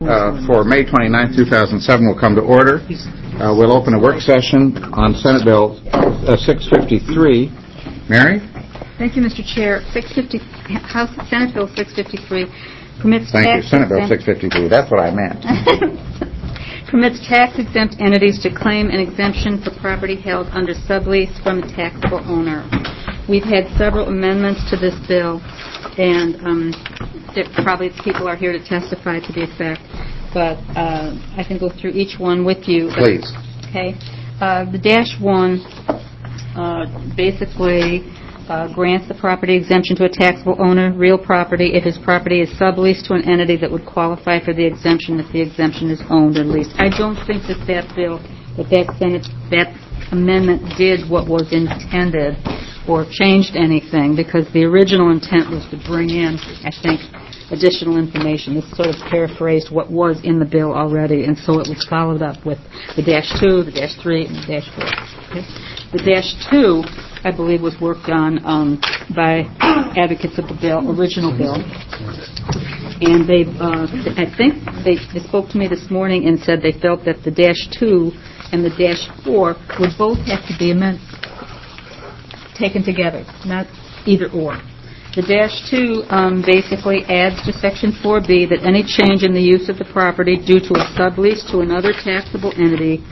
For May 29, 2007 will come to order. We'll open a work session on Senate Bill 653. Mary? Thank you, Mr. Chair. Senate Bill 653 permits Senate Bill 653. That's what I meant. Permits tax-exempt entities to claim an exemption for property held under sublease from a taxable owner. We've had several amendments to this bill, and probably people are here to testify to the effect, but I can go through each one with you. Please. Okay. The -1 basically grants the property exemption to a taxable owner, real property, if his property is subleased to an entity that would qualify for the exemption if the exemption is owned or leased. I don't think that that amendment did what was intended or changed anything, because the original intent was to bring in, I think, additional information. This sort of paraphrased what was in the bill already, and so it was followed up with the -2, the -3, and the -4. Okay? The -2, I believe, was worked on by advocates of the original bill, and I think they spoke to me this morning and said they felt that the -2 and the -4 would both have to be taken together, not either or. The -2 basically adds to Section 4B that any change in the use of the property due to a sublease to another taxable entity,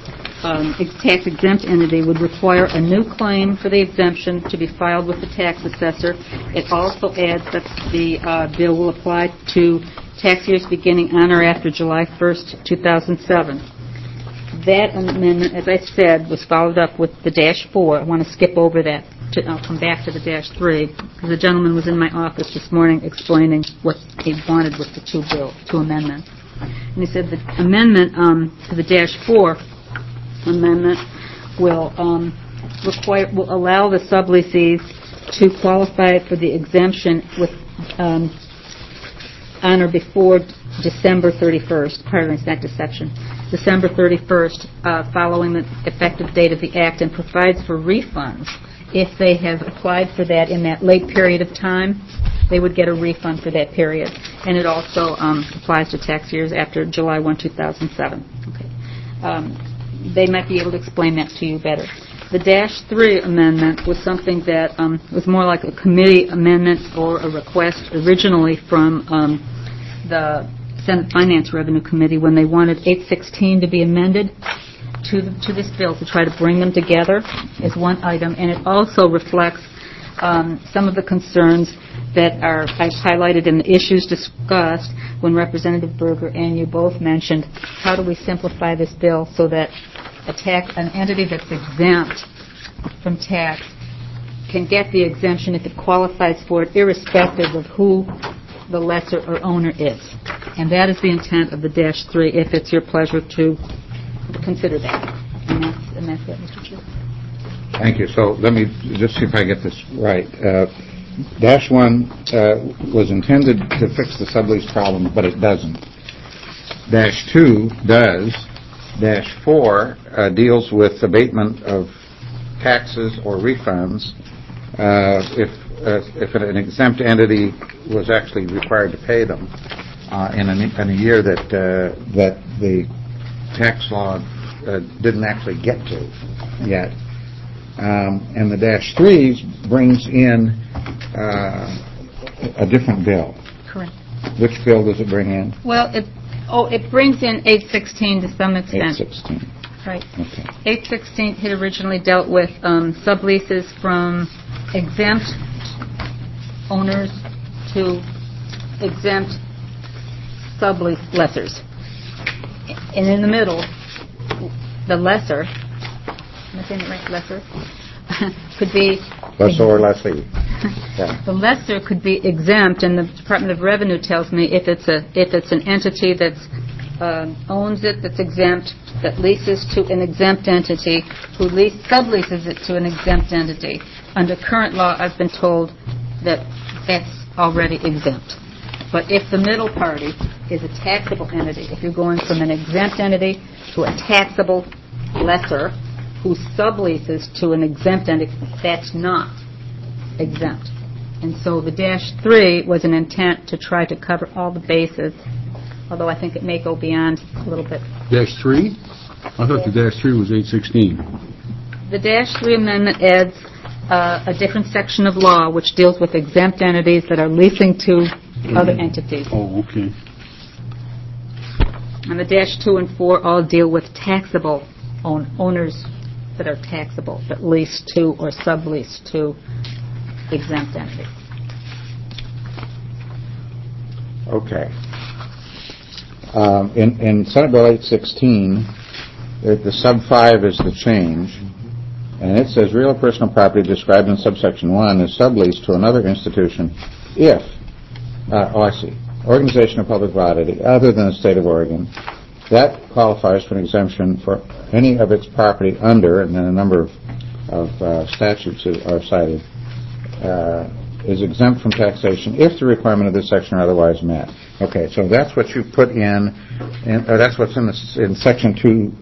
tax-exempt entity, would require a new claim for the exemption to be filed with the tax assessor. It also adds that the bill will apply to tax years beginning on or after July 1st, 2007. That amendment, as I said, was followed up with the -4. I want to skip over that. I'll come back to the -3, because the gentleman was in my office this morning explaining what he wanted with the two amendments. And he said the amendment to the -4 amendment will allow the subleasees to qualify for the exemption with on or before December 31st. Pardon me, it's not deception. December 31st, following the effective date of the Act, and provides for refunds. If they have applied for that in that late period of time, they would get a refund for that period. And it also applies to tax years after July 1, 2007. Okay. They might be able to explain that to you better. The -3 amendment was something that was more like a committee amendment or a request originally from the Senate Finance Revenue Committee, when they wanted 816 to be amended to this bill to try to bring them together as one item. And it also reflects some of the concerns that I've highlighted in the issues discussed when Representative Berger and you both mentioned, how do we simplify this bill so that an entity that's exempt from tax can get the exemption if it qualifies for it, irrespective of who the lessor or owner is. And that is the intent of the -3, if it's your pleasure to consider that. And that's it, Mr. Chair. Thank you. So let me just see if I get this right. -1 was intended to fix the sublease problem, but it doesn't. -2 does. -4 deals with abatement of taxes or refunds if an exempt entity was actually required to pay them in a year that the tax law didn't actually get to yet. And the -3 brings in a different bill. Correct. Which bill does it bring in? Well, it brings in 816 to some extent. 816. Right. Okay. 816 had originally dealt with subleases from exempt owners to exempt sublease lessors. And in the middle, the lessor, am I saying it right, lessor? Could be... Lessor or lessee. Yeah. The lessor could be exempt, and the Department of Revenue tells me if it's an entity that owns it, that's exempt, that leases to an exempt entity, who subleases it to an exempt entity. Under current law, I've been told that that's already exempt. But if the middle party is a taxable entity, if you're going from an exempt entity to a taxable lessor who subleases to an exempt entity, that's not exempt. And so the -3 was an intent to try to cover all the bases although I think it may go beyond a little bit. Dash 3? I thought the dash 3 was 816. The Dash 3 amendment adds a different section of law which deals with exempt entities that are leasing to other entities. Oh, okay. And the Dash 2 and 4 all deal with taxable owners that are taxable, that lease to or sublease to exempt entities. Okay. In Senate Bill 816, the sub 5 is the change, and it says real or personal property described in subsection 1 is subleased to another institution if, I see, organization or public body other than the state of Oregon, that qualifies for an exemption for any of its property under, and then a number of statutes are cited, is exempt from taxation if the requirement of this section are otherwise met. Okay, so that's what you put in, or that's what's in section 2,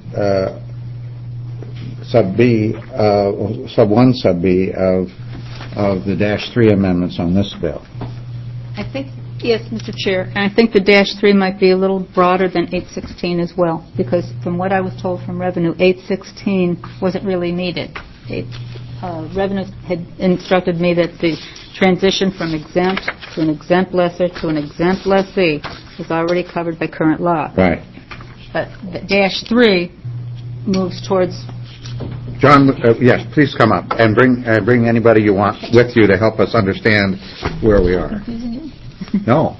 sub B, sub 1, sub B of the Dash 3 amendments on this bill. I think, yes, Mr. Chair, and I think the Dash 3 might be a little broader than 816 as well, because from what I was told from Revenue, 816 wasn't really needed. Revenue had instructed me that the transition from exempt to an exempt lessor to an exempt lessee was already covered by current law. Right. But the Dash 3 moves towards... John, yes, please come up and bring anybody you want with you to help us understand where we are. No.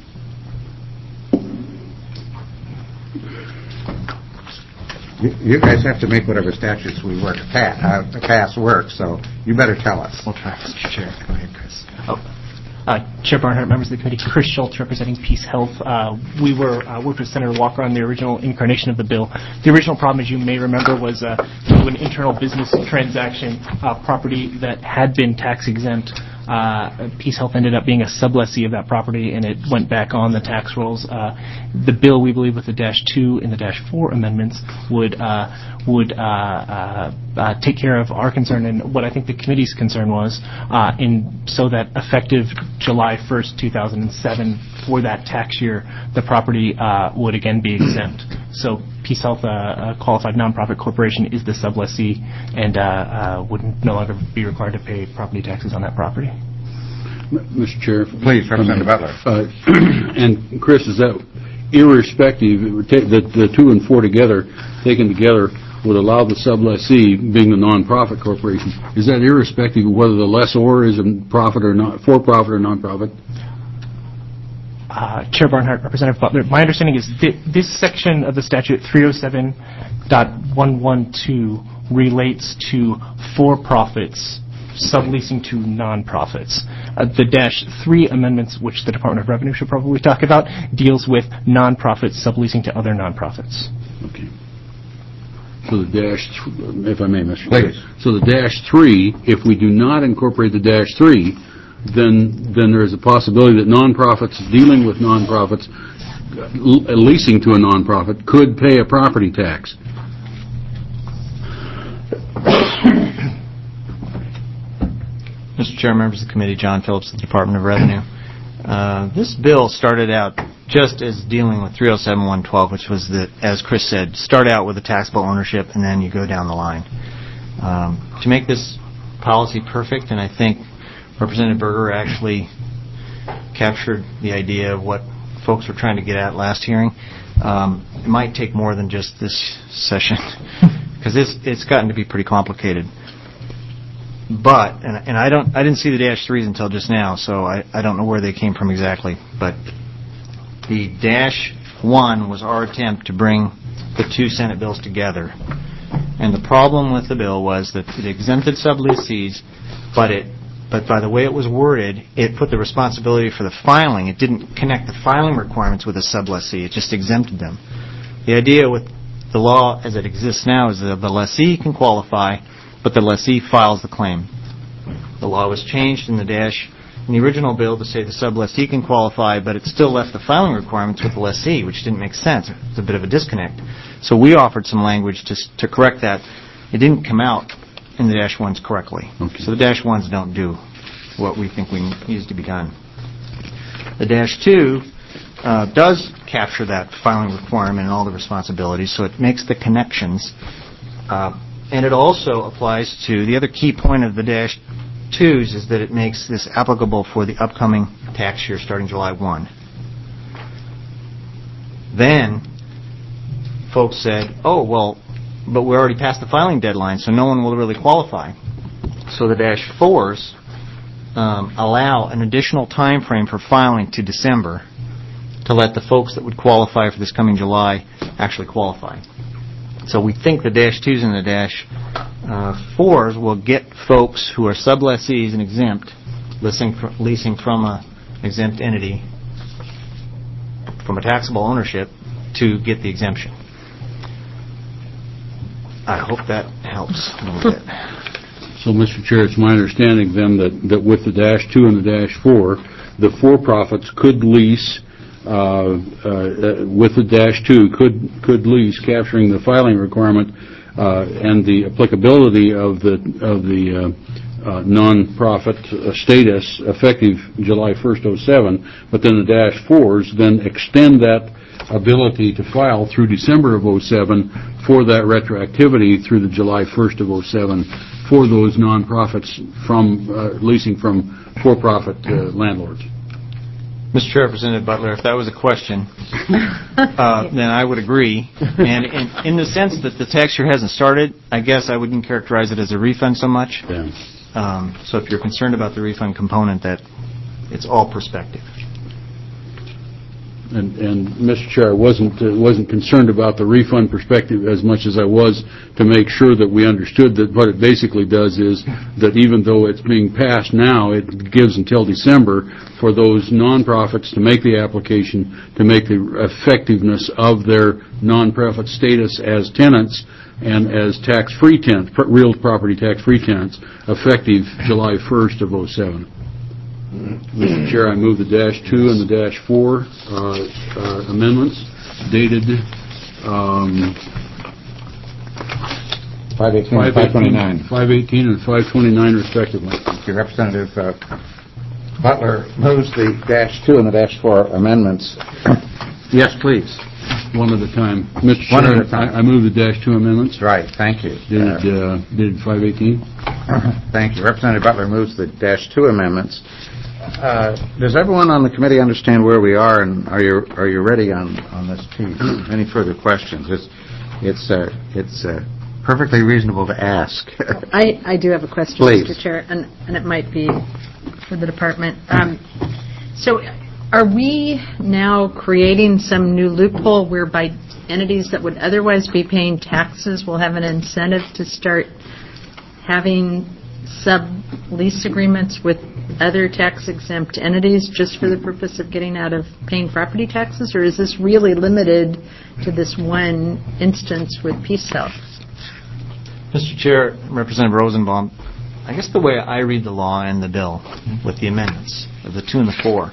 You guys have to make whatever statutes we pass work, so you better tell us. We'll try, Mr. Chair. Go ahead, Chris. Chair Barnhart, members of the committee, Chris Schultz representing Peace Health. We worked with Senator Walker on the original incarnation of the bill. The original problem, as you may remember, was an internal business transaction property that had been tax exempt. Peace Health ended up being a sublessee of that property, and it went back on the tax rolls. The bill, we believe, with the Dash 2 and the Dash 4 amendments would take care of our concern and what I think the committee's concern was, so that effective July 1st, 2007, for that tax year, the property would again be exempt. So Peace Health, a qualified nonprofit corporation, is the sublessee and would no longer be required to pay property taxes on that property. Mr. Chair. Please, Representative Butler. And Chris, is that irrespective, the 2 and 4 together, taken together, would allow the sublessee, being the nonprofit corporation, is that irrespective of whether the lessor is a profit or not, for-profit or nonprofit? Chair Barnhart, Representative Butler, my understanding is this section of the statute, 307.112, relates to for-profits subleasing to nonprofits. The Dash 3 amendments, which the Department of Revenue should probably talk about, deals with nonprofits subleasing to other nonprofits. Okay. So the Dash, if I may, Mr. Please. So the Dash 3, if we do not incorporate the Dash 3, then there is a possibility that nonprofits dealing with nonprofits, leasing to a nonprofit, could pay a property tax. Mr. Chair, members of the committee, John Phillips of the Department of Revenue. This bill started out just as dealing with 307.112, which was, as Chris said, start out with a taxable ownership and then you go down the line. To make this policy perfect, and I think Representative Berger actually captured the idea of what folks were trying to get at last hearing, it might take more than just this session because it's gotten to be pretty complicated. But, and I didn't see the Dash 3s until just now, so I don't know where they came from exactly. But the Dash 1 was our attempt to bring the 2 Senate bills together. And the problem with the bill was that it exempted sublessees, but by the way it was worded, it put the responsibility for the filing. It didn't connect the filing requirements with a sublessee. It just exempted them. The idea with the law as it exists now is that the lessee can qualify, but the lessee files the claim. The law was changed in the original bill to say the sublessee can qualify, but it still left the filing requirements with the lessee, which didn't make sense. It's a bit of a disconnect. So we offered some language to correct that. It didn't come out in the Dash 1s correctly. Okay. So the Dash 1s don't do what we think needs to be done. The Dash 2 does capture that filing requirement and all the responsibilities, so it makes the connections. And it also applies to the other key point of the dash 2s is that it makes this applicable for the upcoming tax year starting July 1. Then folks said, oh, well, but we already passed the filing deadline, so no one will really qualify. So the dash 4s allow an additional time frame for filing to December to let the folks that would qualify for this coming July actually qualify. So we think the dash 2s and the dash 4s will get folks who are sublessees and exempt, leasing from an exempt entity, from a taxable ownership, to get the exemption. I hope that helps a little bit. So, Mr. Chair, it's my understanding then that with the dash 2 and the dash 4, the for-profits could lease with the dash 2 could lease, capturing the filing requirement and the applicability of the non-profit status effective July 1st, 07, but then the dash 4s then extend that ability to file through December of 07 for that retroactivity through the July 1st of 07 for those non-profits from leasing from for-profit landlords. Mr. Chair, Representative Butler, if that was a question, then I would agree. And in the sense that the tax year hasn't started, I guess I wouldn't characterize it as a refund so much. Yeah. So if you're concerned about the refund component, that it's all perspective. And Mr. Chair, I wasn't concerned about the refund perspective as much as I was to make sure that we understood that what it basically does is that even though it's being passed now, it gives until December for those nonprofits to make the application to make the effectiveness of their nonprofit status as tenants and as tax-free tenants, real property tax-free tenants, effective July 1st of 07. Mr. Chair, I move the dash 2 and the dash 4 amendments dated 5/18 and 5/29. 5/18 and 5/29 respectively. Thank you. Representative Butler moves the dash 2 and the dash 4 amendments. Yes, please. One at a time. Mr. Chair, One at a time. I move the dash 2 amendments. Right. Thank you. Dated 5/18. Thank you. Representative Butler moves the dash 2 amendments. Does everyone on the committee understand where we are, and are you ready on this piece? Any further questions? It's perfectly reasonable to ask. I do have a question, Please. Mr. Chair, and it might be for the department. So are we now creating some new loophole whereby entities that would otherwise be paying taxes will have an incentive to start having sub-lease agreements with other tax-exempt entities just for the purpose of getting out of paying property taxes? Or is this really limited to this one instance with Peace Health? Mr. Chair, Representative Rosenbaum, I guess the way I read the law and the bill with the amendments of the 2 and the 4,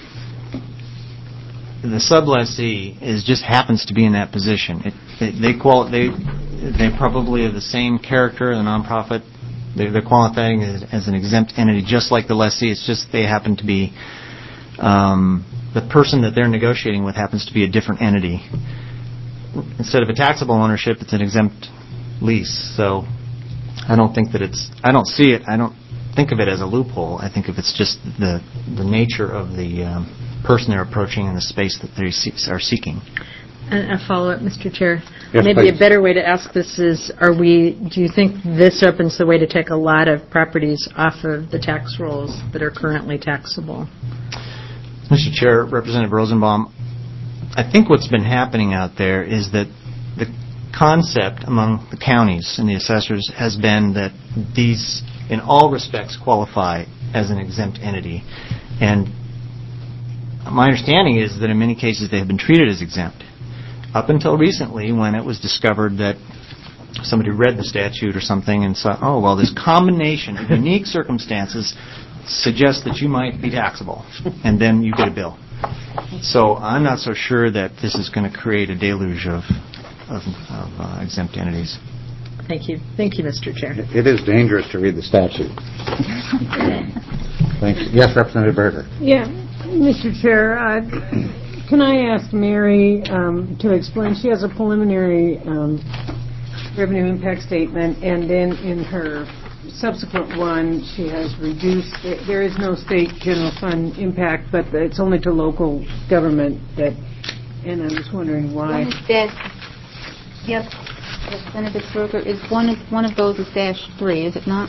the sublessee just happens to be in that position. They probably are the same character, the nonprofit. They're qualifying as an exempt entity, just like the lessee. It's just they happen to be the person that they're negotiating with happens to be a different entity. Instead of a taxable ownership, it's an exempt lease. So I don't think that I don't see it. I don't think of it as a loophole. I think of it's just the nature of the person they're approaching and the space that they are seeking. And a follow-up, Mr. Chair. Yes, Maybe please. a better way to ask this is, do you think this opens the way to take a lot of properties off of the tax rolls that are currently taxable? Mr. Chair, Representative Rosenbaum, I think what's been happening out there is that the concept among the counties and the assessors has been that these, in all respects, qualify as an exempt entity. And my understanding is that in many cases they have been treated as exempt. Up until recently, when it was discovered that somebody read the statute or something and saw, oh, well, this combination of unique circumstances suggests that you might be taxable, and then you get a bill. So I'm not so sure that this is going to create a deluge of exempt entities. Thank you. Thank you, Mr. Chair. It is dangerous to read the statute. Thank you. Yes, Representative Berger. Yeah, Mr. Chair, Can I ask Mary to explain? She has a preliminary revenue impact statement, and then in her subsequent one, she has reduced. There is no state general fund impact, but it's only to local government. And I was wondering why. One is that, yes, Representative Berger, is one of those is -3, is it not?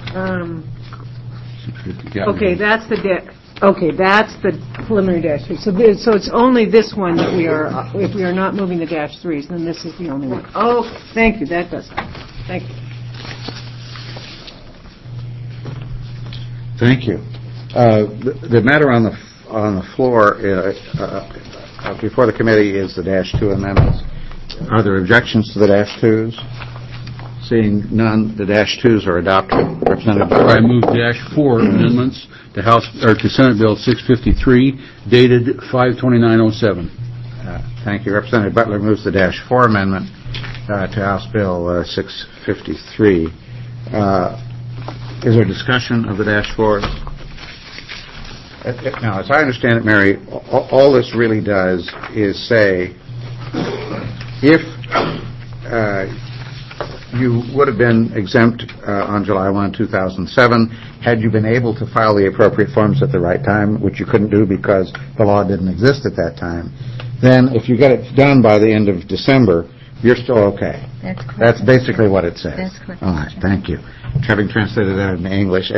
Okay, that's the preliminary -3. So it's only this one that we are, if we are not moving the -3s, then this is the only one. Oh, thank you, that does help. Thank you. Thank you. The matter on the floor before the committee is the -2 amendments. Are there objections to the -2s? Seeing none, the -2s are adopted. Representative I move -4 amendments to Senate Bill 653, dated 5/29/07. Thank you. Representative Butler moves the -4 amendment to House Bill 653. Is there discussion of the -4s? Now, as I understand it, Mary, all this really does is say if you would have been exempt on July 1, 2007, had you been able to file the appropriate forms at the right time, which you couldn't do because the law didn't exist at that time, then if you get it done by the end of December, you're still okay. That's correct. That's basically what it says. That's correct. All right, thank you. Having translated that into English,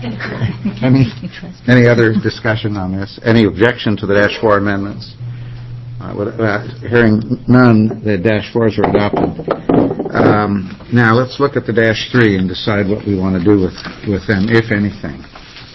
any other discussion on this? Any objection to the -4 amendments? Hearing none, the -4s are adopted. Now let's look at the -3 and decide what we want to do with them, if anything.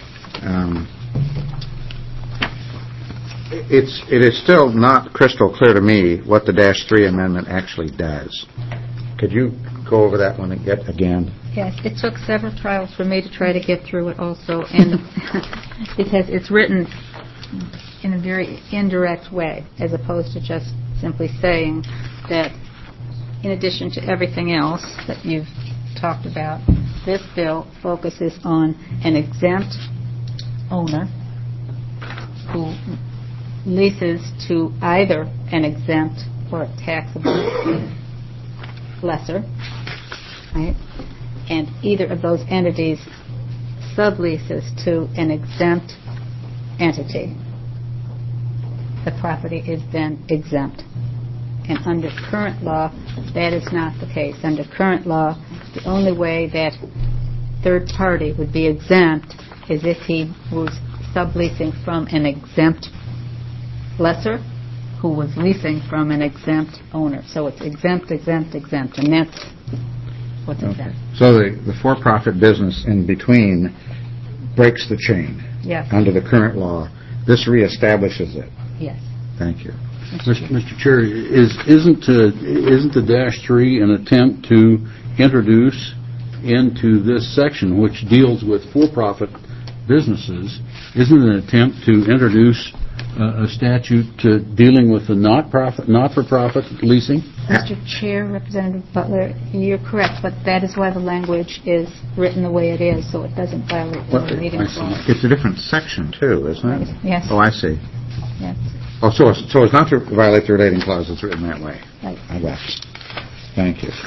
It is still not crystal clear to me what the -3 amendment actually does. Could you go over that one again? Yes, it took several trials for me to try to get through it also, and because it's written in a very indirect way, as opposed to just simply saying that in addition to everything else that you've talked about, this bill focuses on an exempt owner who leases to either an exempt or a taxable lesser, right? And either of those entities subleases to an exempt entity. The property is then exempt. And under current law, that is not the case. Under current law, the only way that third party would be exempt is if he was subleasing from an exempt lesser who was leasing from an exempt owner. So it's exempt, exempt, exempt, and that's what's exempt. So the for-profit business in between breaks the chain. Yes. Under the current law. This reestablishes it. Yes. Thank you. Mr. Chair, isn't the -3 an attempt to introduce into this section, which deals with for-profit businesses, isn't it an attempt to introduce a statute dealing with the not-for-profit leasing? Mr. Chair, Representative Butler, you're correct, but that is why the language is written the way it is, so it doesn't violate the meeting clause. It's a different section, too, isn't it? Yes. Oh, I see. Yes. Oh, so it's not to violate the relating clause. It's written that way. Right. I got you. Thank you.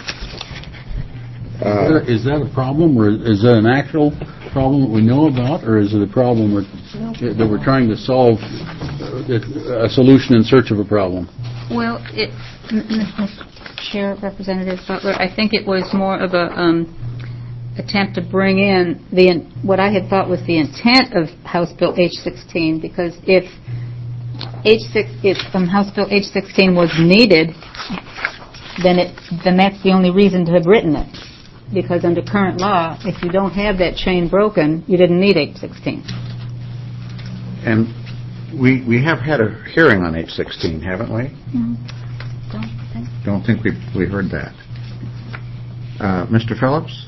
Is that a problem, or is that an actual problem that we know about, or is it a problem that we're trying to solve, a solution in search of a problem? Well, Mr. Chair, Representative Butler, I think it was more of a attempt to bring in what I had thought was the intent of House Bill H-16, because if House Bill H-16 was needed, then that's the only reason to have written it. Because under current law, if you don't have that chain broken, you didn't need H-16. And we have had a hearing on H-16, haven't we? Don't think we heard that. Mr. Phillips?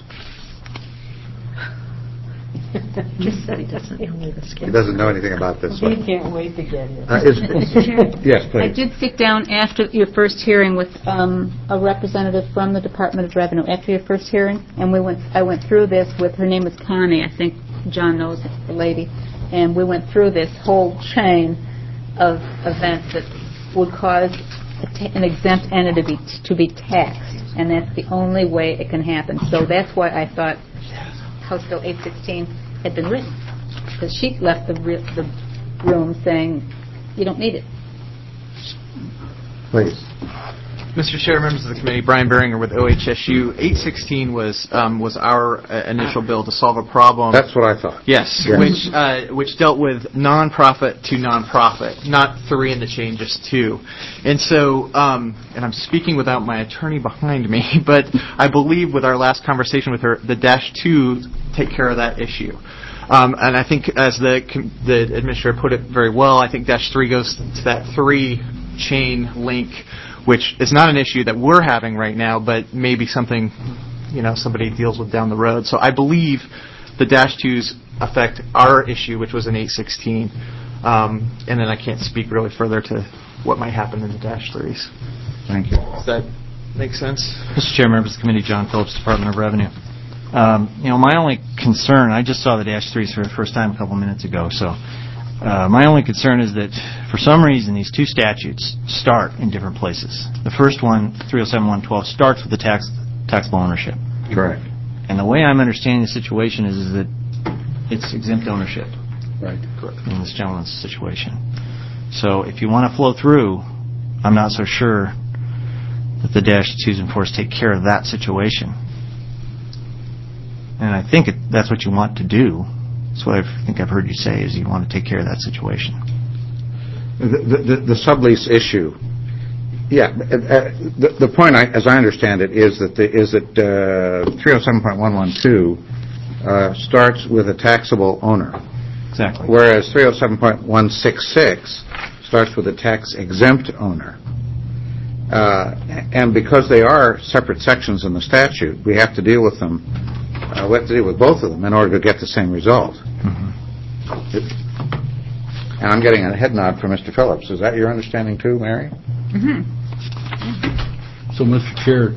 Just said he doesn't know the schedule. He doesn't know anything about this one. He can't wait to get here. Mr. Chair, Yes, please. I did sit down after your first hearing with a representative from the Department of Revenue, after your first hearing, and I went through this with, her name was Connie, I think John knows the lady, and we went through this whole chain of events that would cause an exempt entity to be taxed, and that's the only way it can happen. So that's why I thought House Bill 816 had been written, because she left the room saying, you don't need it. Please. Mr. Chair, members of the committee, Brian Beringer with OHSU. 816 was our initial bill to solve a problem. That's what I thought. Yes, which dealt with nonprofit to nonprofit, not 3 and the change, just 2. And so, and I'm speaking without my attorney behind me, but I believe with our last conversation with her, the -2 take care of that issue. And I think, as the administrator put it very well, I think -3 goes to that 3 chain link, which is not an issue that we're having right now, but maybe something, somebody deals with down the road. So I believe the -2s affect our issue, which was an 816, and then I can't speak really further to what might happen in the -3s. Thank you. Does that make sense? Mr. Chair, members of the committee, John Phillips, Department of Revenue. My only concern, I just saw the -3s for the first time a couple minutes ago, so my only concern is that for some reason these 2 statutes start in different places. The first one, 307-112, starts with the taxable ownership. Correct. And the way I'm understanding the situation is that it's exempt ownership. Right. Correct. In this gentleman's situation. So if you want to flow through, I'm not so sure that the -2s and 4s take care of that situation. And I think that's what you want to do. That's what I think I've heard you say, is you want to take care of that situation. The sublease issue. Yeah. The point, as I understand it, is that 307.112 starts with a taxable owner. Exactly. Whereas 307.166 starts with a tax-exempt owner. And because they are separate sections in the statute, we have to deal with them. We have to deal with both of them in order to get the same result. Mm-hmm. And I'm getting a head nod from Mr. Phillips. Is that your understanding too, Mary? Mm-hmm. So, Mr. Chair,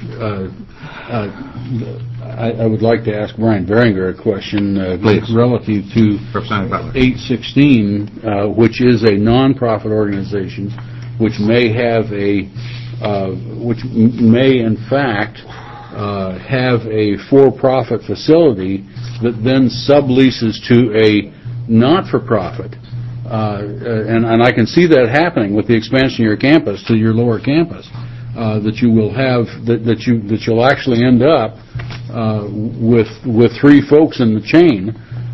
I would like to ask Brian Beringer a question relative to 816, which is a nonprofit organization, which may have which may in fact have a for-profit facility that then subleases to a not-for-profit. And I can see that happening with the expansion of your campus to your lower campus. That you will have that you'll actually end up with 3 folks in the chain.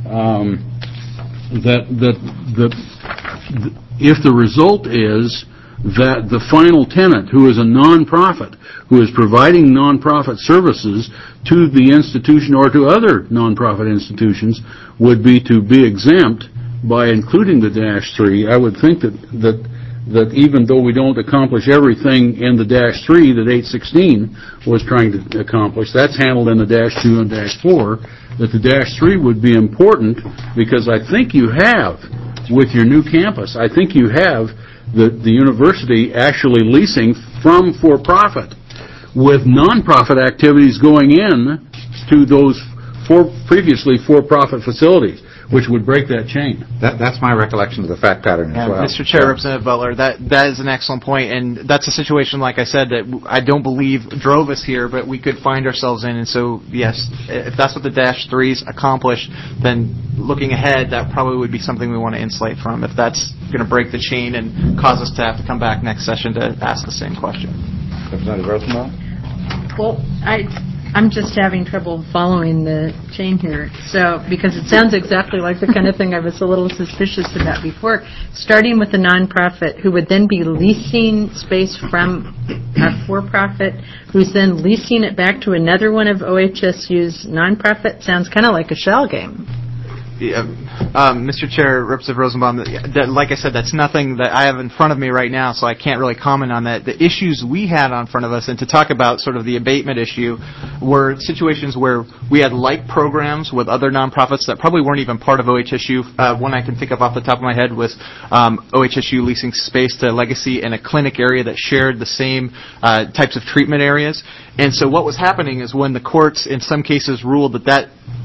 If the result is that the final tenant, who is a nonprofit, who is providing nonprofit services to the institution or to other nonprofit institutions, would be to be exempt by including the -3, I would think that even though we don't accomplish everything in the -3 that 816 was trying to accomplish, that's handled in the -2 and -4, that the -3 would be important, because I think you have, with your new campus, I think you have the university actually leasing from for-profit, with non-profit activities going in to those previously for-profit facilities, which would break that chain. That's my recollection of the fact pattern as well. Mr. Chair, Representative Butler, that is an excellent point, and that's a situation, like I said, that I don't believe drove us here, but we could find ourselves in. And so, yes, if that's what the -3s accomplish, then looking ahead, that probably would be something we want to insulate from, if that's going to break the chain and cause us to have to come back next session to ask the same question. Representative Rosenbaum? Well, I'm just having trouble following the chain here. So, because it sounds exactly like the kind of thing I was a little suspicious about before. Starting with a nonprofit who would then be leasing space from a for-profit, who's then leasing it back to another one of OHSU's nonprofit, sounds kind of like a shell game. Mr. Chair, Representative Rosenbaum, like I said, that's nothing that I have in front of me right now, so I can't really comment on that. The issues we had on front of us, and to talk about sort of the abatement issue, were situations where we had like programs with other nonprofits that probably weren't even part of OHSU. One I can think of off the top of my head was OHSU leasing space to Legacy in a clinic area that shared the same types of treatment areas. And so what was happening is when the courts in some cases ruled that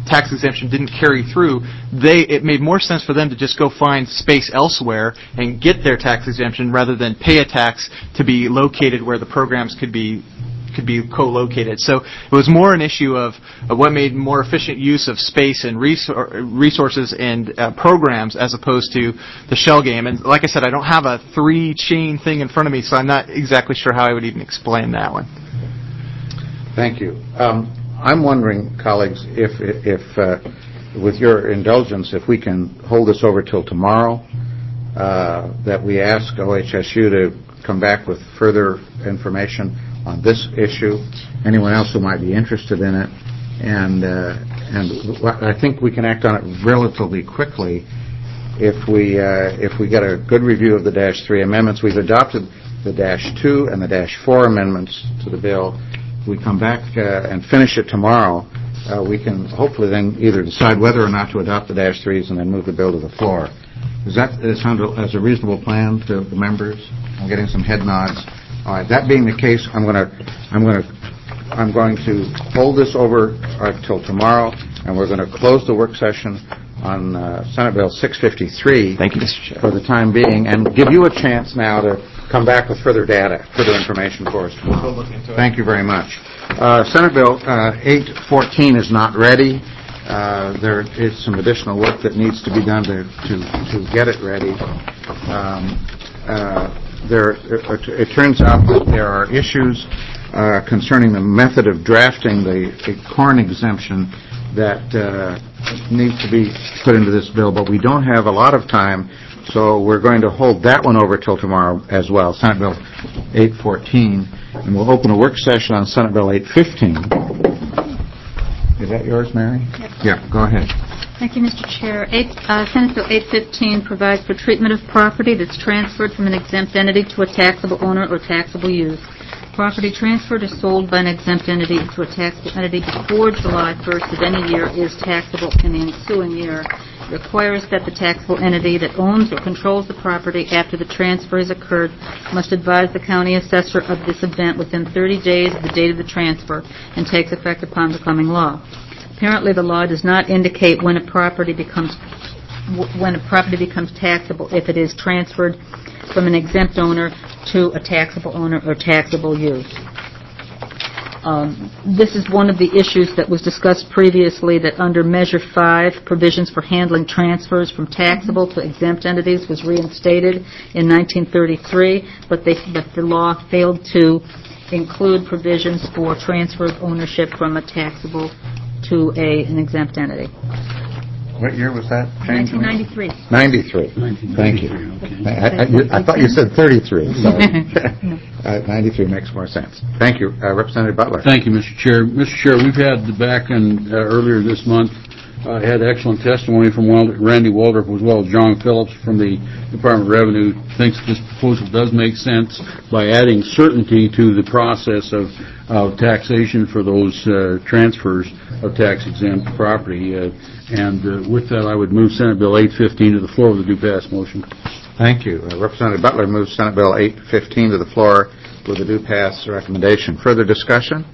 tax exemption didn't carry through, it made more sense for them to just go find space elsewhere and get their tax exemption rather than pay a tax to be located where the programs could be co-located. So it was more an issue of what made more efficient use of space and resources and programs as opposed to the shell game. And like I said, I don't have a 3-chain thing in front of me, so I'm not exactly sure how I would even explain that one. Thank you. I'm wondering, colleagues, if with your indulgence, if we can hold this over till tomorrow, that we ask OHSU to come back with further information on this issue, anyone else who might be interested in it, and I think we can act on it relatively quickly if we get a good review of the -3 amendments. We've adopted the -2 and the -4 amendments to the bill. If we come back and finish it tomorrow, we can hopefully then either decide whether or not to adopt the -3s and then move the bill to the floor. Does that sound as a reasonable plan to the members? I'm getting some head nods. All right. That being the case, I'm going to hold this over till tomorrow, and we're going to close the work session on Senate Bill 653. Thank you, Mr. Chair. For the time being, and give you a chance now to come back with further data, further information for us tomorrow. We'll look into it. Thank you very much. Senate Bill 814 is not ready. There is some additional work that needs to be done to get it ready. It turns out that there are issues concerning the method of drafting the corn exemption that needs to be put into this bill, but we don't have a lot of time, so we're going to hold that one over till tomorrow as well, Senate Bill 814, and we'll open a work session on Senate Bill 815. Is that yours, Mary? Yep. Yeah, go ahead. Thank you, Mr. Chair. Senate Bill 815 provides for treatment of property that's transferred from an exempt entity to a taxable owner or taxable use. Property transferred or sold by an exempt entity to a taxable entity before July 1st of any year is taxable in the ensuing year. It requires that the taxable entity that owns or controls the property after the transfer has occurred must advise the county assessor of this event within 30 days of the date of the transfer and takes effect upon becoming law. Apparently, the law does not indicate when a property becomes taxable if it is transferred from an exempt owner to a taxable owner or taxable use. This is one of the issues that was discussed previously, that under Measure 5, provisions for handling transfers from taxable to exempt entities was reinstated in 1933, but the law failed to include provisions for transfer of ownership from a taxable to an exempt entity. What year was that? 1993. 93. Thank you. Okay. I thought you said 33. Sorry. 93 makes more sense. Thank you. Representative Butler. Thank you, Mr. Chair. Mr. Chair, we've had back in earlier this month, had excellent testimony from Randy Waldrop as well as John Phillips from the Department of Revenue. Thinks this proposal does make sense by adding certainty to the process of taxation for those transfers of tax-exempt property. With that, I would move Senate Bill 815 to the floor with a due pass motion. Thank you. Representative Butler moves Senate Bill 815 to the floor with a due pass recommendation. Further discussion?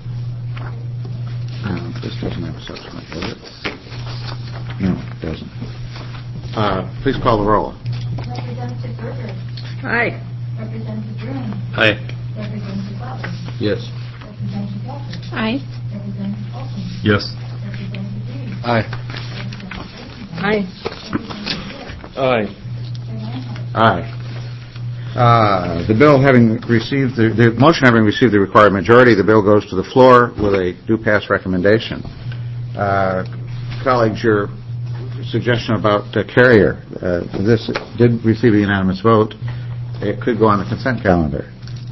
This doesn't have a subsequent, does it? No, it doesn't. Please call the roll. Representative Berger. Aye. Representative Green. Aye. Representative Butler. Yes. Representative Walker. Aye. Representative Olson. Yes. Representative Reed. Aye. Aye. Aye. Aye. The bill having received the motion having received the required majority, the bill goes to the floor with a due pass recommendation. Colleagues, your suggestion about Carrier, this did receive a unanimous vote. It could go on the consent calendar.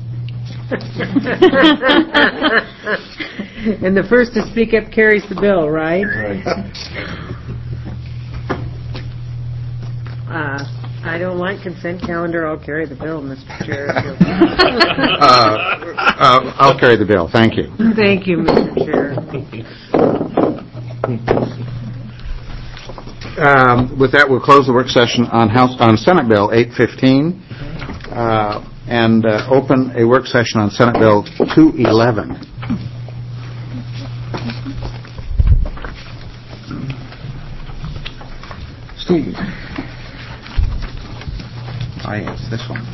And the first to speak up carries the bill, right? Right. I don't like consent calendar. I'll carry the bill, Mr. Chair. I'll carry the bill. Thank you. Thank you, Mr. Chair. With that, we'll close the work session on Senate Bill 815 and open a work session on Senate Bill 211. Steve. It's this one.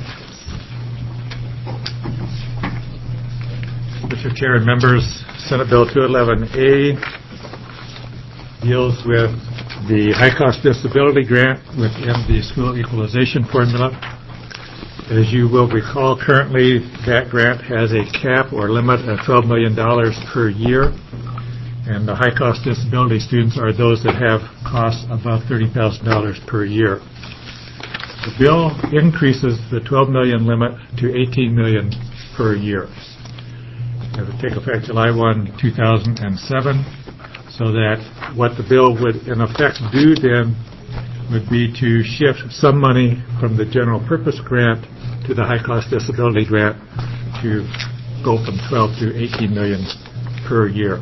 Mr. Chair and members, Senate Bill 211A deals with the high-cost disability grant within the school equalization formula. As you will recall, currently that grant has a cap or limit of $12 million per year, and the high-cost disability students are those that have costs above $30,000 per year. The bill increases the $12 million limit to $18 million per year. It would take effect July 1, 2007, so that what the bill would in effect do then would be to shift some money from the general purpose grant to the high-cost disability grant to go from 12 to 18 million per year.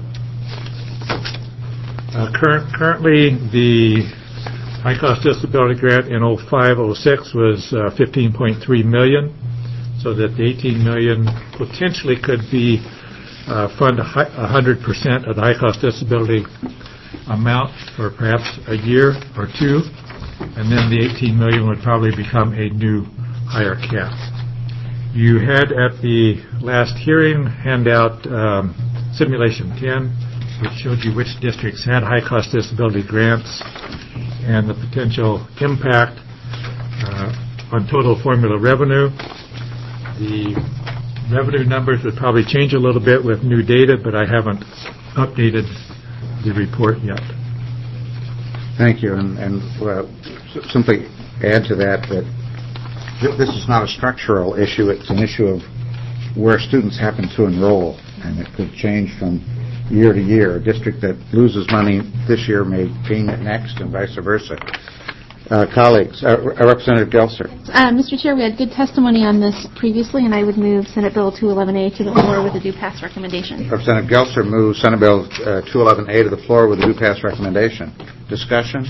Currently, the high-cost disability grant in 05-06 was $15.3 million, so that the $18 million potentially could be fund 100% of the high-cost disability amount for perhaps a year or two, and then the $18 million would probably become a new higher cap. You had at the last hearing handout Simulation 10, which showed you which districts had high-cost disability grants and the potential impact on total formula revenue. The revenue numbers would probably change a little bit with new data, but I haven't updated the report yet. Thank you. And simply add to that this is not a structural issue. It's an issue of where students happen to enroll, and it could change from year to year. A district that loses money this year may gain it next, and vice versa. Colleagues, Representative Gelser. Mr. Chair, we had good testimony on this previously, and I would move Senate Bill 211A to the floor with a due pass recommendation. Representative Gelser moves Senate Bill 211A to the floor with a due pass recommendation. Discussion?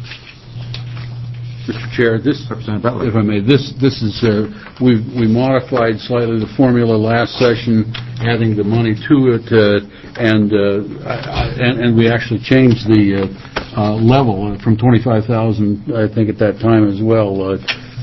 Mr. Chair, if I may, this is we modified slightly the formula last session, adding the money to it, and we actually changed the level from $25,000, I think, at that time as well.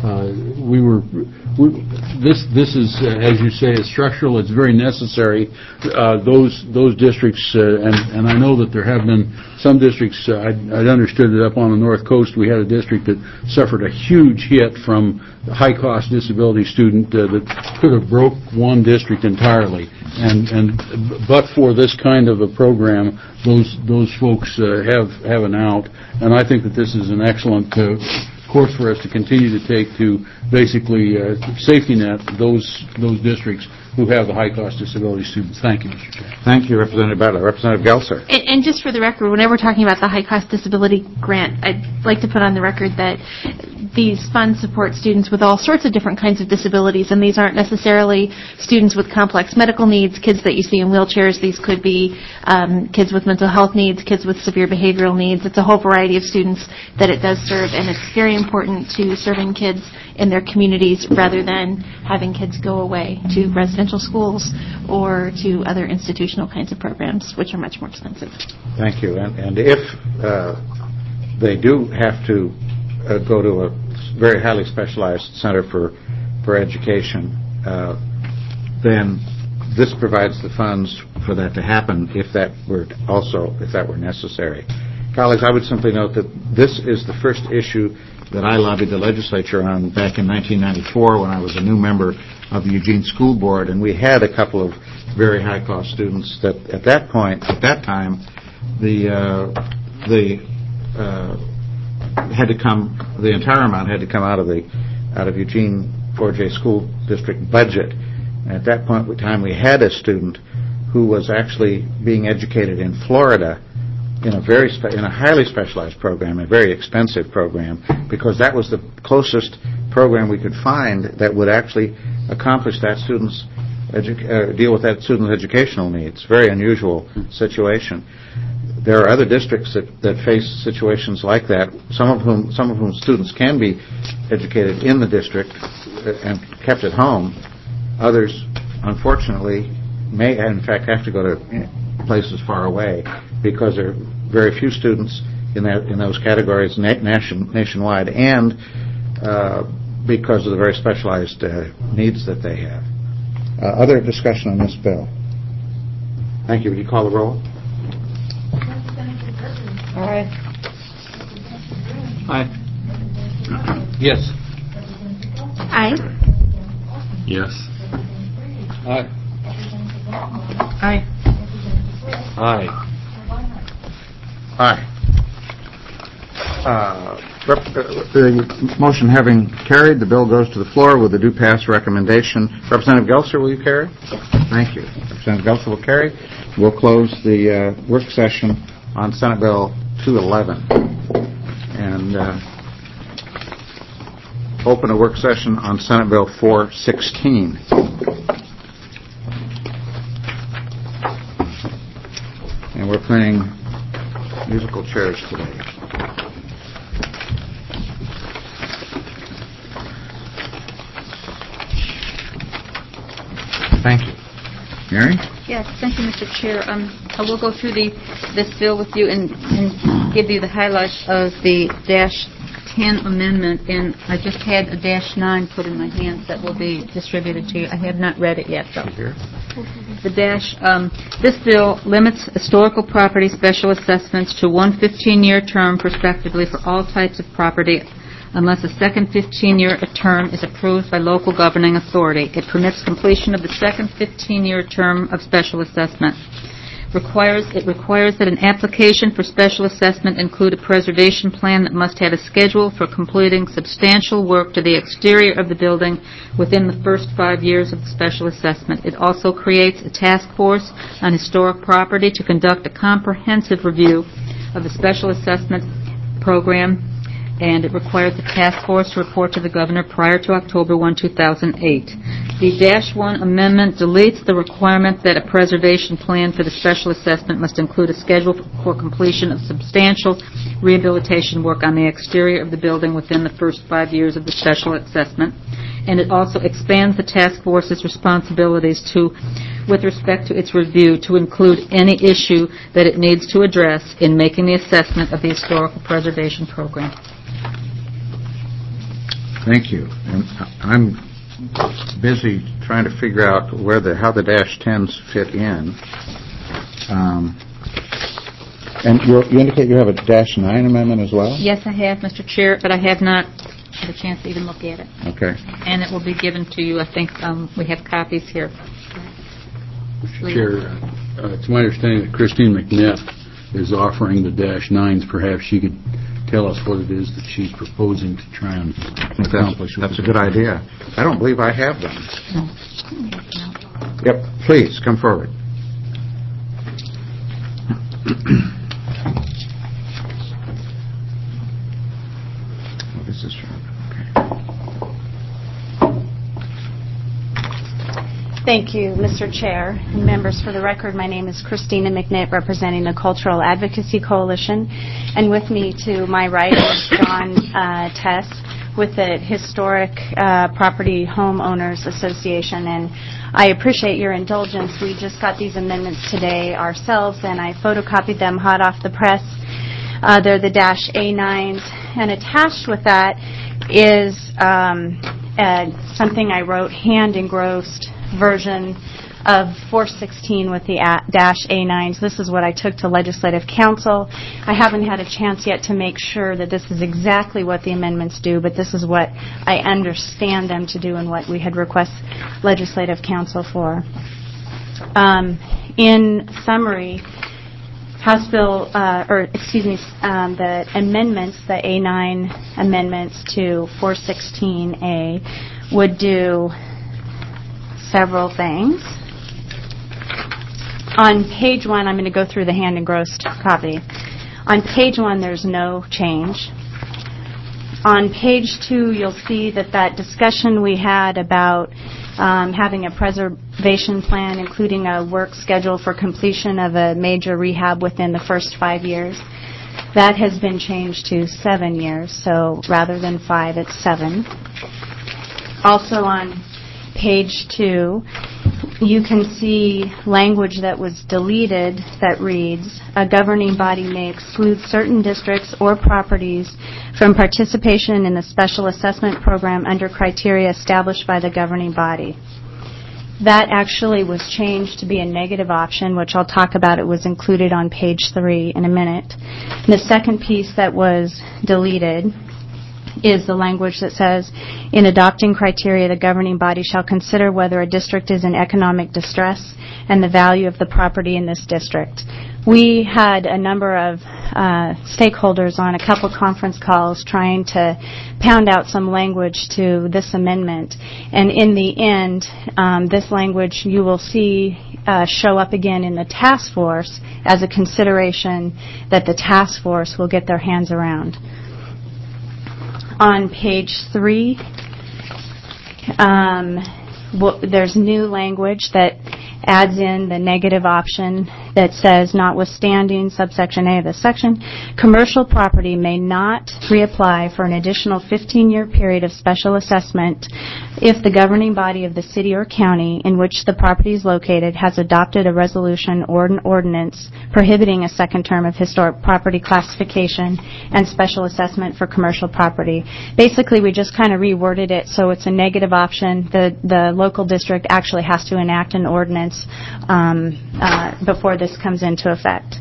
This is, as you say, is structural. It's very necessary. Those districts, and I know that there have been some districts. I'd understood that up on the North Coast we had a district that suffered a huge hit from a high-cost disability student that could have broke one district entirely. But for this kind of a program, those folks have an out, and I think that this is an excellent course for us to continue to take to basically safety net those districts who have the high-cost disability students. Thank you, Mr. Chair. Thank you, Representative Butler. Representative Gelser. And just for the record, whenever we're talking about the high-cost disability grant, I'd like to put on the record that these funds support students with all sorts of different kinds of disabilities, and these aren't necessarily students with complex medical needs, kids that you see in wheelchairs. These could be kids with mental health needs, kids with severe behavioral needs. It's a whole variety of students that it does serve, and it's very important to serving kids in their communities rather than having kids go away to residential schools or to other institutional kinds of programs, which are much more expensive. Thank you. And if they do have to go to a very highly specialized center for education, then this provides the funds for that to happen if that were necessary. Colleagues, I would simply note that this is the first issue that I lobbied the legislature on back in 1994 when I was a new member of the Eugene School Board, and we had a couple of very high-cost students that at that time, the entire amount had to come out of Eugene 4J School District budget. And at that point in time, we had a student who was actually being educated in Florida in a highly specialized program, a very expensive program, because that was the closest program we could find that would actually accomplish that student's deal with that student's educational needs. Very unusual situation. There are other districts that face situations like that. Some of whom students can be educated in the district and kept at home. Others, unfortunately, may in fact have to go to places far away because there are very few students in those categories nationwide, and because of the very specialized needs that they have. Other discussion on this bill? Thank you. Would you call the roll? Aye. Aye. Yes. Aye. Yes. Aye. Aye. Aye. Aye. The motion having carried, the bill goes to the floor with a do pass recommendation. Representative Gelser, will you carry? Yes. Thank you. Representative Gelser will carry. We'll close the work session on Senate Bill 211 and open a work session on Senate Bill 416. And we're playing musical chairs today. Thank you. Mary? Yes, thank you, Mr. Chair. I will go through this bill with you and give you the highlights of the -10 amendment, and I just had a -9 put in my hands that will be distributed to you. I have not read it yet, though. This bill limits historical property special assessments to one 15-year term prospectively for all types of property unless a second 15-year term is approved by local governing authority. It permits completion of the second 15-year term of special assessment. It requires that an application for special assessment include a preservation plan that must have a schedule for completing substantial work to the exterior of the building within the first 5 years of the special assessment. It also creates a task force on historic property to conduct a comprehensive review of the special assessment program, and it requires the task force to report to the governor prior to October 1, 2008. The -1 amendment deletes the requirement that a preservation plan for the special assessment must include a schedule for completion of substantial rehabilitation work on the exterior of the building within the first 5 years of the special assessment. And it also expands the task force's responsibilities with respect to its review, to include any issue that it needs to address in making the assessment of the historical preservation program. Thank you. And I'm busy trying to figure out how the -10s fit in. And you indicate you have a -9 amendment as well? Yes, I have, Mr. Chair, but I have not had a chance to even look at it. Okay. And it will be given to you. I think we have copies here. Mr. Chair, it's my understanding that Christine McNett is offering the -9s. Perhaps she could tell us what it is that she's proposing to try and accomplish. That's a good idea. I don't believe I have them. Yep, please, come forward. This is Thank you, Mr. Chair and members. For the record, my name is Christina McNitt, representing the Cultural Advocacy Coalition, and with me to my right is John Tess with the Historic Property Homeowners Association. And I appreciate your indulgence. We just got these amendments today ourselves, and I photocopied them hot off the press. They're the -A9s, and attached with that is something I wrote, hand-engrossed version of 416 with the -A9s. This is what I took to Legislative Council. I haven't had a chance yet to make sure that this is exactly what the amendments do, but this is what I understand them to do and what we had requested Legislative Council for. In summary, House Bill, the amendments, the A9 amendments to 416A would do several things. On page 1, I'm going to go through the hand-engrossed copy. On page 1, there's no change. On page 2, you'll see that discussion we had about having a preservation plan, including a work schedule for completion of a major rehab within the first 5 years. That has been changed to 7 years, so rather than 5, it's 7. Also on page 2, you can see language that was deleted that reads, "A governing body may exclude certain districts or properties from participation in the special assessment program under criteria established by the governing body." That actually was changed to be a negative option, which I'll talk about. It was included on page 3 in a minute. The second piece that was deleted is the language that says, "In adopting criteria, the governing body shall consider whether a district is in economic distress and the value of the property in this district." We had a number of stakeholders on a couple conference calls trying to pound out some language to this amendment. And in the end, this language you will see show up again in the task force as a consideration that the task force will get their hands around. On page 3, there's new language that adds in the negative option that says, notwithstanding subsection A of this section, commercial property may not reapply for an additional 15-year period of special assessment if the governing body of the city or county in which the property is located has adopted a resolution or an ordinance prohibiting a second term of historic property classification and special assessment for commercial property. Basically, we just kind of reworded it so it's a negative option. The local district actually has to enact an ordinance before this comes into effect.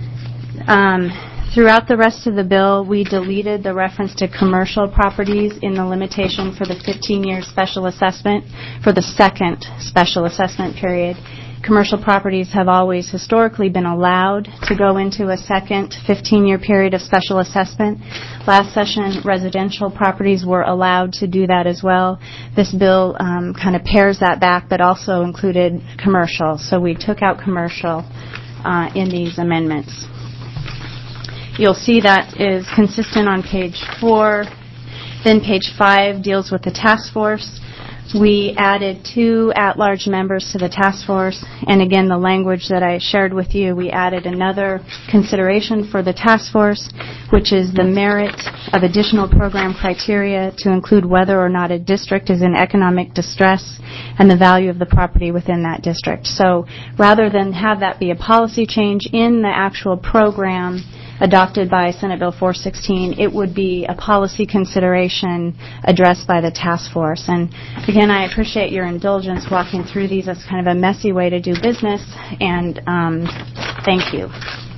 Throughout the rest of the bill, we deleted the reference to commercial properties in the limitation for the 15-year special assessment for the second special assessment period. Commercial properties have always historically been allowed to go into a second 15-year period of special assessment. Last session, residential properties were allowed to do that as well. This bill kind of pairs that back, but also included commercial. So we took out commercial in these amendments. You'll see that is consistent on page 4. Then page 5 deals with the task force. We added 2 at-large members to the task force, and again, the language that I shared with you, we added another consideration for the task force, which is the merit of additional program criteria to include whether or not a district is in economic distress and the value of the property within that district. So rather than have that be a policy change in the actual program adopted by Senate Bill 416, it would be a policy consideration addressed by the task force. And again, I appreciate your indulgence walking through these. It's kind of a messy way to do business, and thank you.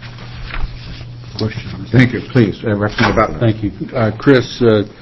Questions? Thank you. Please, Representative Butler. Thank you. Chris,